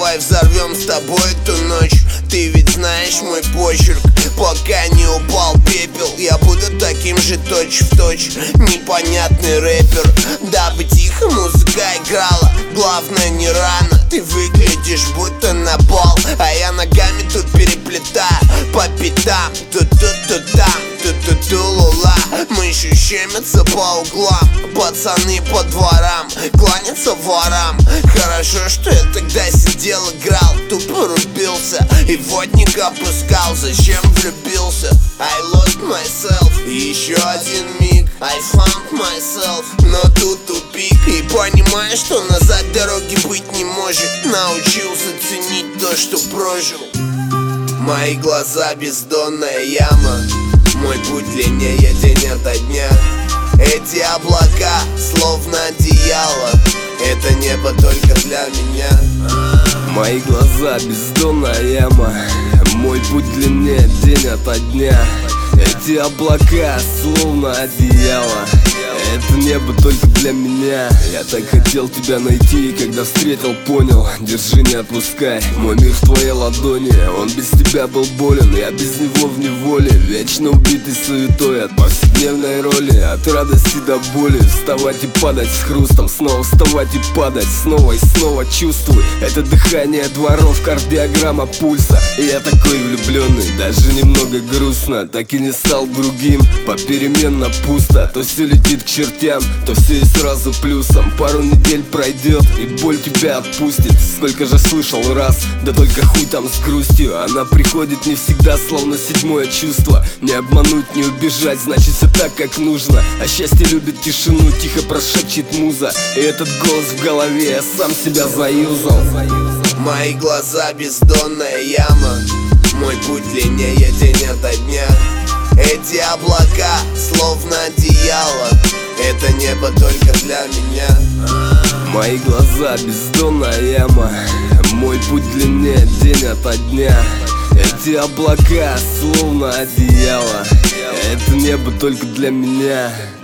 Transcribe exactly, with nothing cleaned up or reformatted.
Давай взорвем с тобой эту ночь. Ты ведь знаешь мой почерк. Пока не упал пепел, я буду таким же точь-в-точь. Непонятный рэпер. Дабы тихо музыка играла, главное не рано. Ты выглядишь будто на бал, а я ногами тут переплетаю по пятам. Ту-ту-ту-там, ту-ту-ту-лула. Мы еще щемятся по углам, пацаны по дворам, кланятся ворам. Хорошо, что я тогда сидел, играл, тупо рубился и водник опускал. Зачем влюбился? I lost myself. И еще один миг, I found myself. Но тут тупик, и понимаешь, что назад дороги быть не может. Научился ценить то, что прожил. Мои глаза бездонная яма, мой путь длиннее день ото дня. Эти облака словно одеяло, это небо только для меня. Мои глаза бездонная яма, мой путь длиннее день ото дня. Эти облака словно одеяло, это небо только для меня. Я так хотел тебя найти, и когда встретил, понял. Держи, не отпускай, мой мир в твоей ладони. Он без тебя был болен, я без него в неволе. Вечно убитый суетой от повседневной роли, от радости до боли. Вставать и падать с хрустом, снова вставать и падать, снова и снова чувствуй это дыхание дворов, кардиограмма пульса. И я такой влюбленный, даже немного грустно. Так и не стал другим, попеременно пусто. То все летит к чертям, то все и сразу плюсом. Пару недель пройдет, и боль тебя отпустит. Сколько же слышал раз, да только хуй там с грустью. Она приходит не всегда, словно седьмое чувство. Не обмануть, не убежать, значит все так, как нужно. А счастье любит тишину, тихо прошепчет муза. И этот голос в голове, я сам себя заюзал. Мои глаза бездонная яма, мой путь длиннее день ото дня. Эти облака словно одеяло, это небо только для меня. Мои глаза бездонная яма, мой путь длиннее день ото дня. Эти облака словно одеяло, это небо только для меня.